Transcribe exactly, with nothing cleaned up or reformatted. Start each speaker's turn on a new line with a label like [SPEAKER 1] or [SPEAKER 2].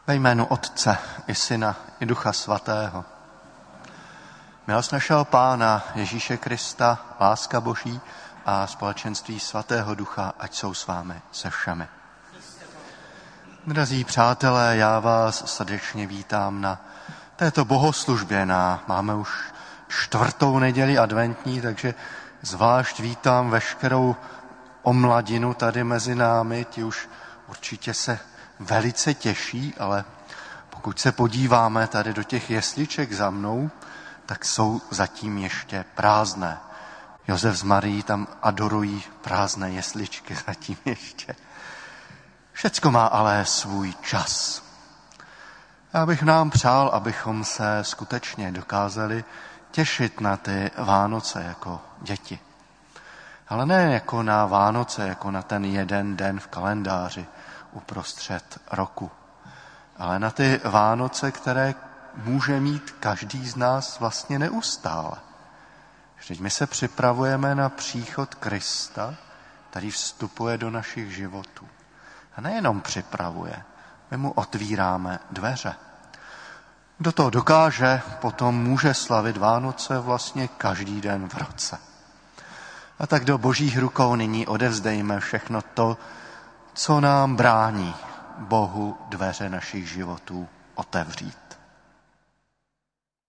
[SPEAKER 1] Ve jménu Otce i Syna i Ducha Svatého. Milost našeho Pána Ježíše Krista, láska Boží a společenství Svatého Ducha, ať jsou s vámi se všemi. Drazí přátelé, já vás srdečně vítám na této bohoslužbě. Na, máme už čtvrtou neděli adventní, takže zvlášť vítám veškerou omladinu tady mezi námi. Ti už určitě se velice těší, ale pokud se podíváme tady do těch jesliček za mnou, tak jsou zatím ještě prázdné. Josef s Marií tam adorují prázdné jesličky zatím ještě. Všecko má ale svůj čas. Já bych nám přál, abychom se skutečně dokázali těšit na ty Vánoce jako děti. Ale ne jako na Vánoce, jako na ten jeden den v kalendáři uprostřed roku. Ale na ty Vánoce, které může mít každý z nás vlastně neustále. Vždyť my se připravujeme na příchod Krista, který vstupuje do našich životů. A nejenom připravuje, my mu otvíráme dveře. Kdo to dokáže, potom může slavit Vánoce vlastně každý den v roce. A tak do Božích rukou nyní odevzdejme všechno to, co nám brání Bohu dveře našich životů otevřít.